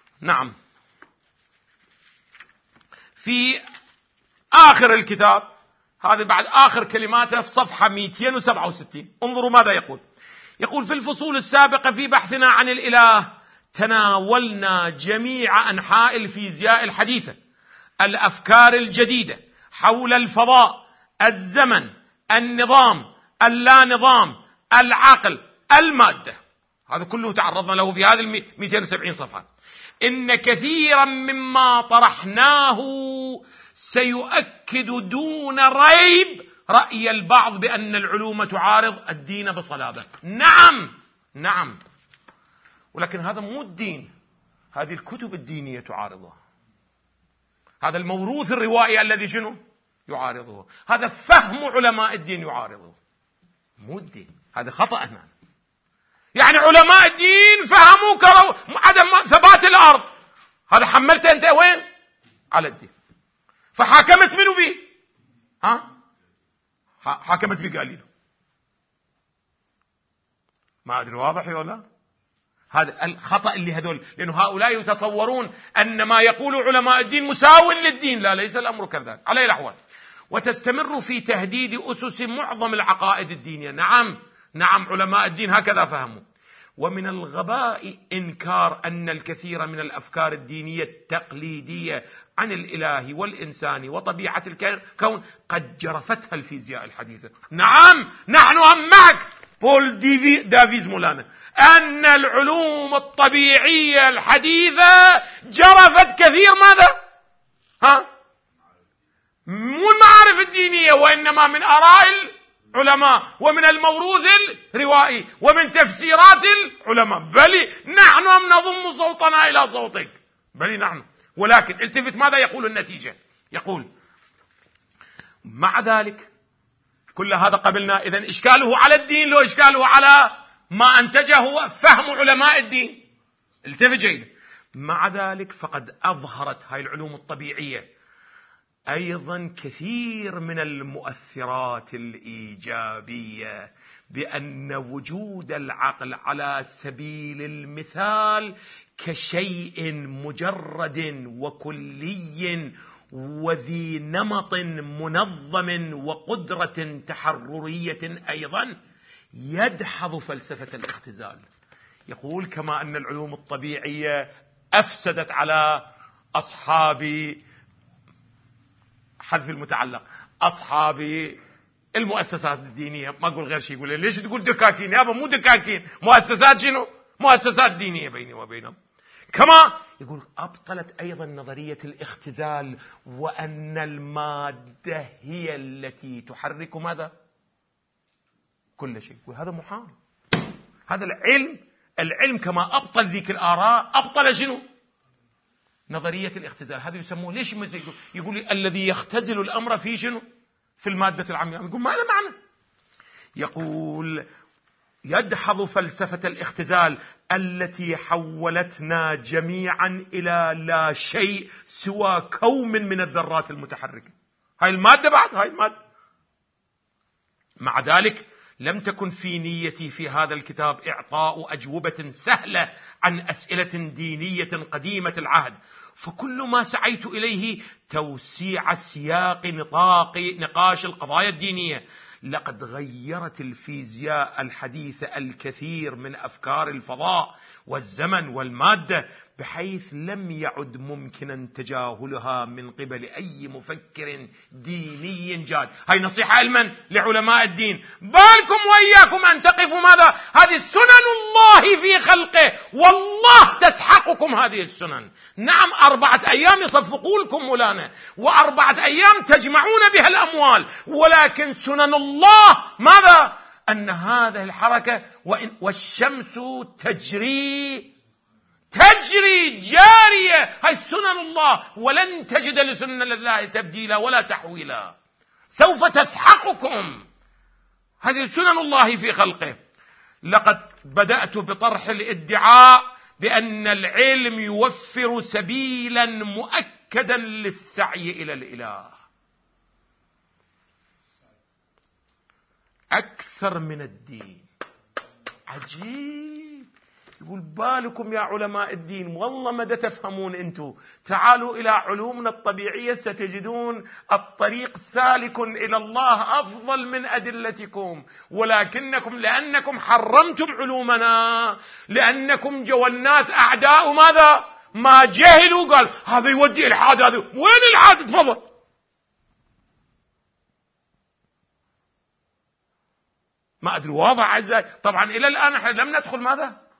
في آخر الكتاب، هذا بعد آخر كلماته في صفحة 267. انظروا ماذا يقول. يقول: في الفصول السابقة في بحثنا عن الإله تناولنا جميع أنحاء الفيزياء الحديثة، الأفكار الجديدة حول الفضاء، الزمن، النظام، اللا نظام، العقل، المادة. هذا كله تعرضنا له في هذه 270 صفحة. إن كثيرا مما طرحناه سيؤكد دون ريب رأي البعض بأن العلوم تعارض الدين بصلابة. نعم، ولكن هذا مو الدين، هذه الكتب الدينية تعارضها، هذا الموروث الروائي الذي شنو يعارضه، هذا فهم علماء الدين يعارضه، مو الدين. هذا خطأ هنا. يعني علماء الدين فهموا عدم ثبات الأرض، هذا حملته أنت وين؟ على الدين. فحاكمت منه به؟ حاكمت بقاليله. ما أدري واضح ولا لا؟ هذا الخطأ اللي هذول، لأنه هؤلاء يتصورون أن ما يقول علماء الدين مساو للدين. لا، ليس الأمر كذلك على الأحوال. وتستمر في تهديد أسس معظم العقائد الدينية. نعم، علماء الدين هكذا فهموا. ومن الغباء إنكار أن الكثير من الأفكار الدينية التقليدية عن الإله والإنسان وطبيعة الكون قد جرفتها الفيزياء الحديثة. نعم، نحن معك بول دافيز مولانا أن العلوم الطبيعية الحديثة جرفت كثير ماذا؟ مو المعارف الدينية، وإنما من آراء العلماء ومن الموروث الروائي ومن تفسيرات العلماء. بل نحن نضم صوتنا إلى صوتك، بل نحن. ولكن التفت ماذا يقول النتيجة. يقول: مع ذلك كل هذا قبلنا. إذن إشكاله على الدين لو إشكاله على ما أنتجه فهم علماء الدين. التفت جيدا. مع ذلك فقد أظهرت هاي العلوم الطبيعية أيضا كثير من المؤثرات الإيجابية، بأن وجود العقل على سبيل المثال كشيء مجرد وكلي وذي نمط منظم وقدرة تحررية أيضا يدحض فلسفة الاختزال. يقول: كما أن العلوم الطبيعية أفسدت على أصحاب حذف المتعلق، أصحاب المؤسسات الدينية، ما أقول غير شيء. يقول: ليش تقول دكاكين؟ يابا مو دكاكين، مؤسسات شنو؟ مؤسسات دينية بيني وبينهم. كما يقول: أبطلت أيضا نظرية الاختزال، وأن المادة هي التي تحرك ماذا؟ كل شيء. يقول: هذا محال. هذا العلم كما أبطل ذيك الآراء أبطل شنو؟ نظرية الاختزال. هذا يسموه ليش يقول الذي يختزل الأمر في شنو؟ في المادة العمياء. يقول: ما له معنى. يقول: يدحض فلسفة الاختزال التي حولتنا جميعا إلى لا شيء سوى كوم من الذرات المتحركة. هاي المادة بعد هاي المادة. مع ذلك لم تكن في نيتي في هذا الكتاب إعطاء أجوبة سهلة عن أسئلة دينية قديمة العهد، فكل ما سعيت إليه توسيع سياق نقاش القضايا الدينية. لقد غيرت الفيزياء الحديثة الكثير من أفكار الفضاء والزمن والمادة بحيث لم يعد ممكنا تجاهلها من قبل أي مفكر ديني جاد. هاي نصيحة لمن؟ لعلماء الدين. بالكم وإياكم أن تقفوا ماذا؟ هذه سنن الله في خلقه، والله تسحقكم هذه السنن. نعم 4 أيام يصفقوا لكم مولانا، و4 أيام تجمعون بها الأموال، ولكن سنن الله ماذا؟ أن هذه الحركة والشمس تجري جارية، هاي سنن الله، ولن تجد لسنن الله تبديلا ولا تحويلا، سوف تسحقكم. هذه سنن الله في خلقه. لقد بدأت بطرح الادعاء بأن العلم يوفر سبيلا مؤكدا للسعي إلى الإله أكثر من الدين. عجيب. يقول بالكم يا علماء الدين، والله مدى تفهمون أنتم. تعالوا إلى علومنا الطبيعية ستجدون الطريق سالك إلى الله أفضل من أدلتكم، ولكنكم لأنكم حرمتم علومنا، لأنكم جو الناس أعداء ماذا؟ ما جهلوا، قال هذا يودي الحاد، هذا وين الحاد؟ تفضل. ما أدري واضح أعزائي. طبعا إلى الآن احنا لم ندخل ماذا؟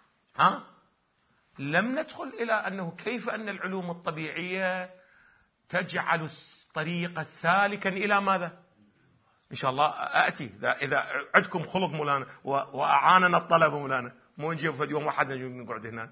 لم ندخل إلى أنه كيف أن العلوم الطبيعية تجعل الطريق سالكا إلى ماذا؟ إن شاء الله أأتي إذا عندكم خلق مولانا وأعاننا الطلبة مولانا، مو نجيب في يوم واحد نقعد هنا.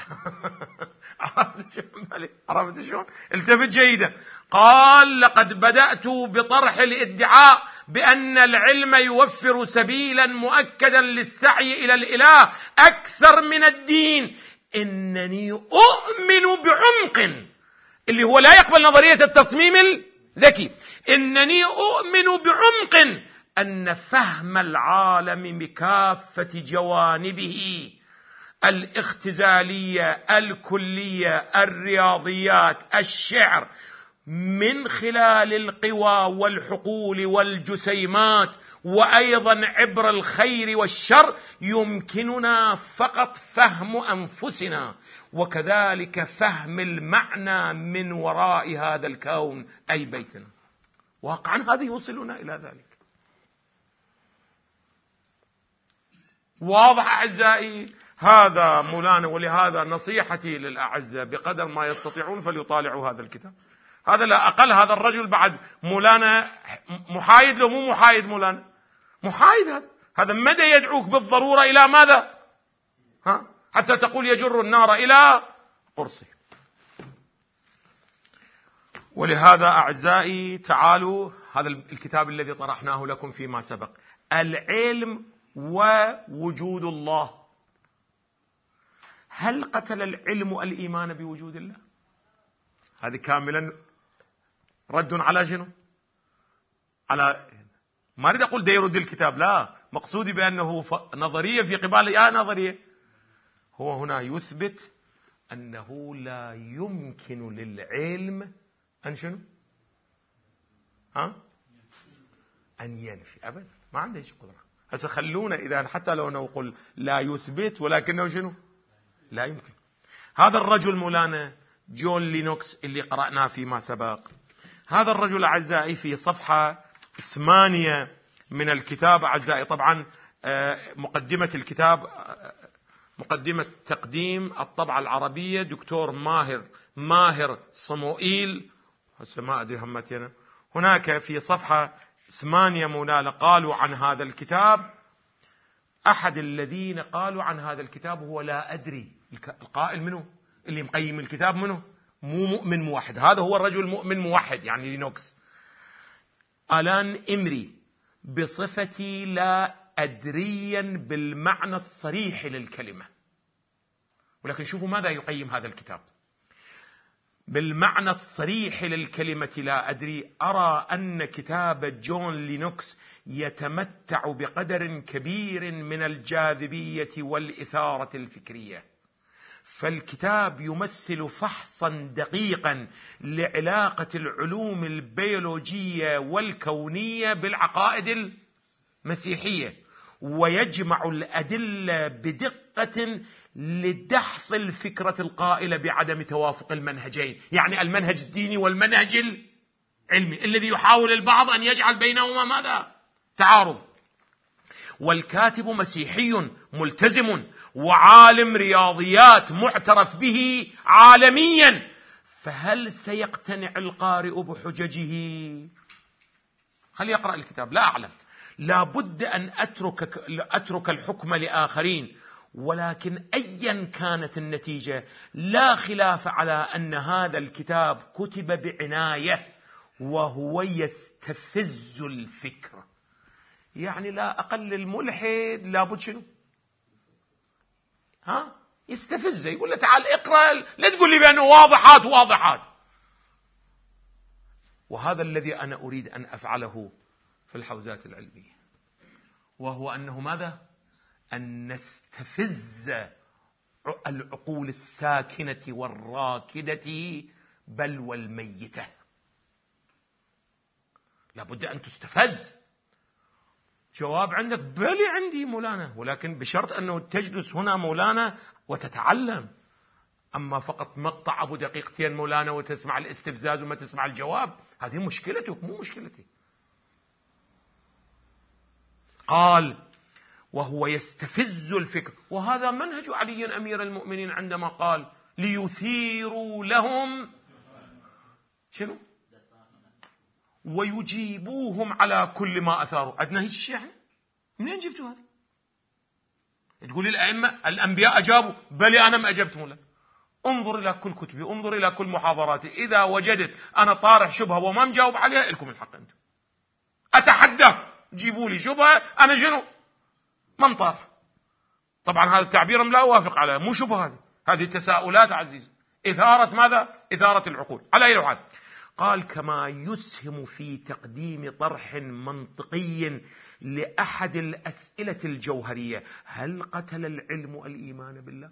عرفت شلون؟ التفت جيدا. قال لقد بدأت بطرح الادعاء بأن العلم يوفر سبيلا مؤكدا للسعي إلى الإله أكثر من الدين. إنني أؤمن بعمق، اللي هو لا يقبل نظرية التصميم الذكي. إنني أؤمن بعمق أن فهم العالم بكافة جوانبه، الاختزالية، الكلية، الرياضيات، الشعر، من خلال القوى والحقول والجسيمات، وأيضا عبر الخير والشر، يمكننا فقط فهم أنفسنا، وكذلك فهم المعنى من وراء هذا الكون أي بيتنا. واقعا هذا يوصلنا إلى ذلك. واضح أعزائي؟ هذا مولانا. ولهذا نصيحتي للأعزاء بقدر ما يستطيعون فليطالعوا هذا الكتاب. هذا لا أقل. هذا الرجل بعد مولانا محايد لو مو محايد مولانا؟ محايد. هذا مدى يدعوك بالضرورة إلى ماذا؟ حتى تقول يجر النار إلى قرصه. ولهذا أعزائي تعالوا، هذا الكتاب الذي طرحناه لكم فيما سبق، العلم ووجود الله. هل قتل العلم الإيمان بوجود الله؟ هذه كاملا رد على شنو؟ على، ما أريد أقول ده يرد الكتاب، لا، مقصودي بأنه نظرية في قبال نظرية. هو هنا يثبت أنه لا يمكن للعلم أن شنو؟ أن ينفي أبدا، ما عنده شيء قدرة. هسه خلونا إذا حتى لو نقول لا يثبت ولكنه شنو؟ لا يمكن. هذا الرجل مولانا جون لينوكس اللي قرأناه فيما سبق، هذا الرجل أعزائي في صفحة 8 من الكتاب أعزائي، طبعا مقدمة الكتاب مقدمة تقديم الطبعة العربية دكتور ماهر صموئيل، هسه ما أدري همتنا. هناك في صفحة 8 مولانا قالوا عن هذا الكتاب، أحد الذين قالوا عن هذا الكتاب هو لا أدري. القائل منه اللي مقيم الكتاب منه، مو مؤمن موحد، هذا هو الرجل مؤمن موحد يعني لينوكس، ألان إمري، بصفتي لا أدريا بالمعنى الصريح للكلمة. ولكن شوفوا ماذا يقيم هذا الكتاب بالمعنى الصريح للكلمة لا أدري. أرى أن كتاب جون لينوكس يتمتع بقدر كبير من الجاذبية والإثارة الفكرية، فالكتاب يمثل فحصا دقيقا لعلاقة العلوم البيولوجية والكونية بالعقائد المسيحية، ويجمع الأدلة بدقة لدحض الفكرة القائلة بعدم توافق المنهجين، يعني المنهج الديني والمنهج العلمي الذي يحاول البعض أن يجعل بينهما ماذا؟ تعارض. والكاتب مسيحي ملتزم وعالم رياضيات معترف به عالميا، فهل سيقتنع القارئ بحججه؟ خلي يقرأ الكتاب، لا أعلم، لا بد أن أترك الحكم لآخرين، ولكن أيا كانت النتيجة لا خلاف على أن هذا الكتاب كتب بعناية وهو يستفز الفكرة. يعني لا أقل الملحد لابد شنو؟ يستفزه، يقول له تعال اقرأ، لا تقول لي بأنه واضحات. وهذا الذي أنا أريد أن أفعله في الحوزات العلمية، وهو أنه ماذا؟ أن نستفز العقول الساكنة والراكدة بل والميتة. لابد أن تستفز. جواب عندك؟ بلي عندي مولانا، ولكن بشرط أنه تجلس هنا مولانا وتتعلم. أما فقط مقطع أبو دقيقتين مولانا وتسمع الاستفزاز وما تسمع الجواب، هذه مشكلتك مو مشكلتي. قال وهو يستفز الفكر، وهذا منهج علي أمير المؤمنين عندما قال ليثيروا لهم شنو؟ ويجيبوهم على كل ما أثاروا. عندنا هيك شيء احنا؟ منين جبتوا هذا؟ تقول الأئمة الأنبياء أجابوا، بلي أنا ما أجبت مولانا. انظر إلى كل كتبي، انظر إلى كل محاضراتي، إذا وجدت أنا طارح شبهة وما مجاوب عليها لكم الحق أنتم. أتحداك جيبوا لي شبهة أنا شنو؟ ما مطارح. طبعا هذا التعبير لا أوافق عليه، مو شبهة، هذه تساؤلات عزيز، إثارة ماذا؟ إثارة العقول. على أي حال قال كما يسهم في تقديم طرح منطقي لأحد الأسئلة الجوهرية: هل قتل العلم الإيمان بالله؟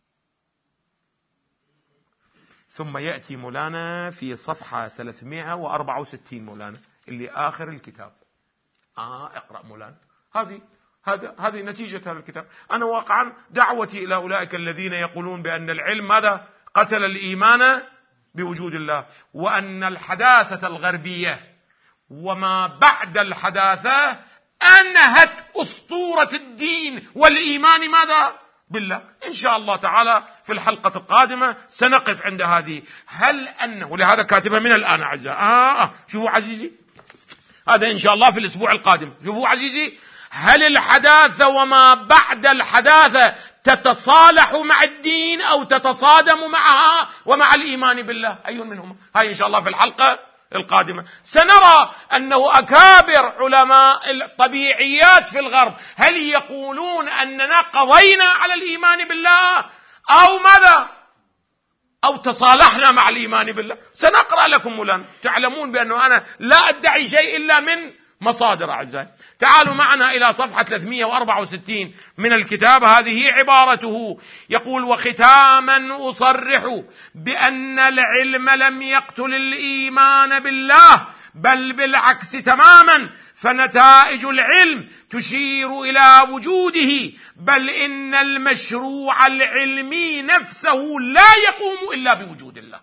ثم يأتي مولانا في صفحة 364 مولانا اللي آخر الكتاب. اقرأ مولانا، هذه نتيجة هذا الكتاب. أنا واقعا دعوتي إلى أولئك الذين يقولون بأن العلم ماذا؟ قتل الإيمان بوجود الله، وأن الحداثة الغربية وما بعد الحداثة أنهت أسطورة الدين والإيمان ماذا؟ بالله. إن شاء الله تعالى في الحلقة القادمة سنقف عند هذه. هل أنه، ولهذا كاتبها من الآن أعزائي، شوفوا عزيزي، هذا إن شاء الله في الأسبوع القادم. شوفوا عزيزي، هل الحداثة وما بعد الحداثة تتصالح مع الدين أو تتصادم معها ومع الإيمان بالله؟ أي منهما؟ هاي إن شاء الله في الحلقة القادمة سنرى أنه أكابر علماء الطبيعيات في الغرب هل يقولون أننا قضينا على الإيمان بالله أو ماذا؟ أو تصالحنا مع الإيمان بالله. سنقرأ لكم مولانا، تعلمون بأنه أنا لا أدعي شيء إلا من مصادر أعزائي. تعالوا معنا إلى صفحة 364 من الكتاب، هذه عبارته. يقول: وختاما أصرح بأن العلم لم يقتل الإيمان بالله، بل بالعكس تماما، فنتائج العلم تشير إلى وجوده، بل إن المشروع العلمي نفسه لا يقوم إلا بوجود الله.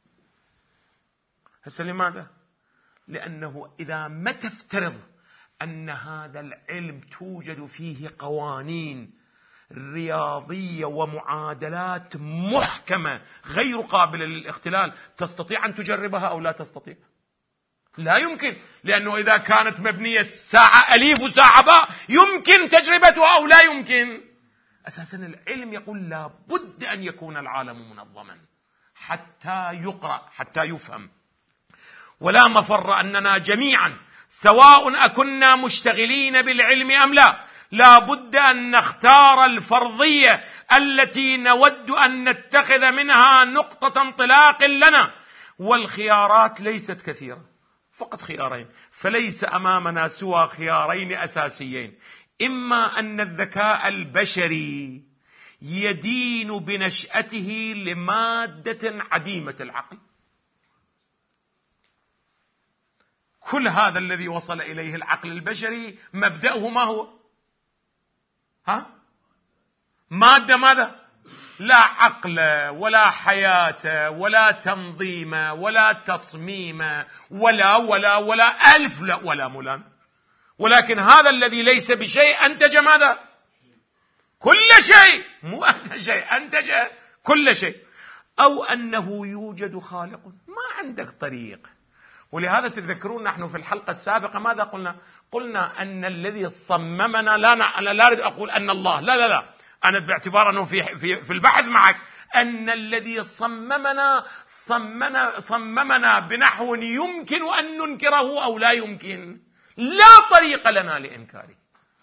هسه لماذا؟ لأنه إذا ما تفترض أن هذا العلم توجد فيه قوانين رياضية ومعادلات محكمة غير قابلة للاختلال، تستطيع أن تجربها أو لا تستطيع؟ لا يمكن، لأنه إذا كانت مبنية ساعة أليف وساعة باء يمكن تجربتها أو لا يمكن. أساسا العلم يقول لا بد أن يكون العالم منظما حتى يقرأ، حتى يفهم. ولا مفر أننا جميعا سواء أكنا مشتغلين بالعلم أم لا بد أن نختار الفرضية التي نود أن نتخذ منها نقطة انطلاق لنا، والخيارات ليست كثيرة، فقط خيارين، فليس أمامنا سوى خيارين أساسيين: إما أن الذكاء البشري يدين بنشأته لمادة عديمة العقل، كل هذا الذي وصل إليه العقل البشري مبدأه ما هو؟ مادة ماذا؟ لا عقل ولا حياة ولا تنظيم ولا تصميم ولا ألف ولا مولان، ولكن هذا الذي ليس بشيء أنتج ماذا؟ كل شيء. مو أنتج شيء، أنتج كل شيء. أو أنه يوجد خالق، ما عندك طريق. ولهذا تذكرون نحن في الحلقة السابقة ماذا قلنا؟ قلنا أن الذي صممنا، أنا لا أريد أقول أن الله، لا، أنا باعتبار أنه في البحث معك، أن الذي صممنا بنحو يمكن أن ننكره أو لا يمكن، لا طريق لنا لإنكاره.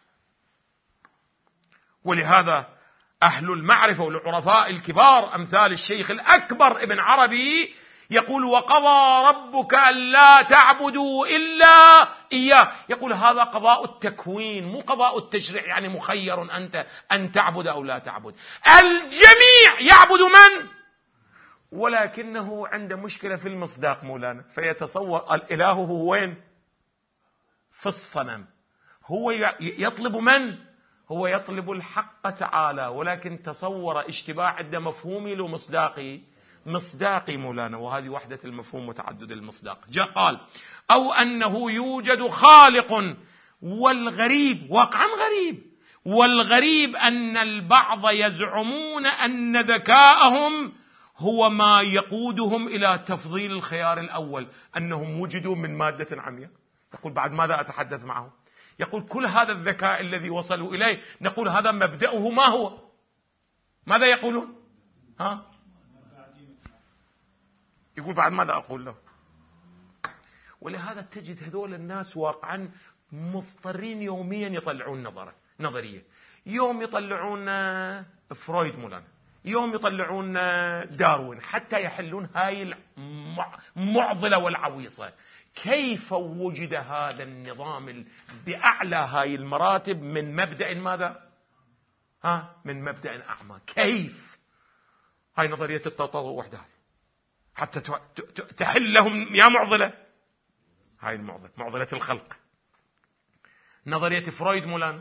ولهذا أهل المعرفة والعرفاء الكبار أمثال الشيخ الأكبر ابن عربي يقول: وقضى ربك ألا تعبدوا إلا إياه. يقول هذا قضاء التكوين مو قضاء التشريع، يعني مخير أنت أن تعبد أو لا تعبد. الجميع يعبد من؟ ولكنه عنده مشكلة في المصداق مولانا، فيتصور الإله هو وين؟ في الصنم. هو يطلب من؟ هو يطلب الحق تعالى، ولكن تصور اشتباه عنده مفهومي له مصداقي مولانا، وهذه وحدة المفهوم وتعدد المصداق. جاء قال: أو أنه يوجد خالق، والغريب واقعا غريب، والغريب أن البعض يزعمون أن ذكاءهم هو ما يقودهم إلى تفضيل الخيار الأول، أنهم وجدوا من مادة عمياء. يقول: بعد ماذا أتحدث معهم؟ يقول: كل هذا الذكاء الذي وصلوا إليه نقول هذا مبدأه ما هو؟ ماذا يقولون؟ يقول: بعد ماذا أقول له؟ ولهذا تجد هذول الناس واقعا مضطرين يوميا يطلعون نظرية. يوم يطلعون فرويد مولانا، يوم يطلعون داروين، حتى يحلون هاي المعضلة والعويصة. كيف وجد هذا النظام بأعلى هاي المراتب من مبدأ ماذا؟ من مبدأ أعمى. كيف؟ هاي نظرية التطور وحدها حتى تحل لهم يا معضلة. هاي المعضلة، معضلة الخلق. نظرية فرويد مولانا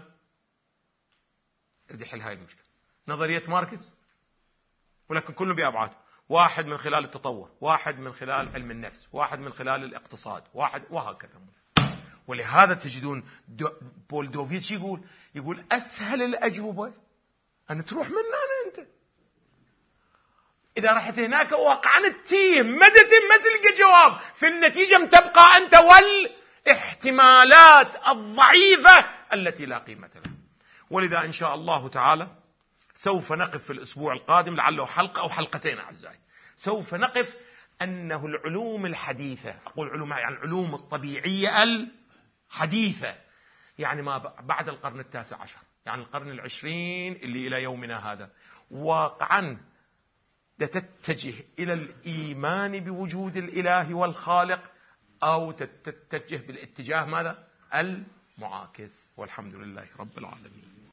يحل هاي المشكلة. نظرية ماركس، ولكن كله بأبعاد، واحد من خلال التطور، واحد من خلال علم النفس، واحد من خلال الاقتصاد، واحد وهكذا. ولهذا تجدون بول دوفيتش يقول أسهل الأجوبة أن تروح مننا أنت. إذا رحت هناك واقعا التيه ما تلقى جواب، في النتيجة تبقى أنت والاحتمالات الضعيفة التي لا قيمة لها. ولذا إن شاء الله تعالى سوف نقف في الأسبوع القادم، لعله حلقة أو حلقتين أعزائي، سوف نقف أنه العلوم الحديثة، أقول علوم يعني العلوم الطبيعية الحديثة، يعني ما بعد القرن 19، يعني القرن 20 اللي إلى يومنا هذا، واقعا تتجه إلى الإيمان بوجود الإله والخالق، أو تتجه بالاتجاه ماذا؟ المعاكس. والحمد لله رب العالمين.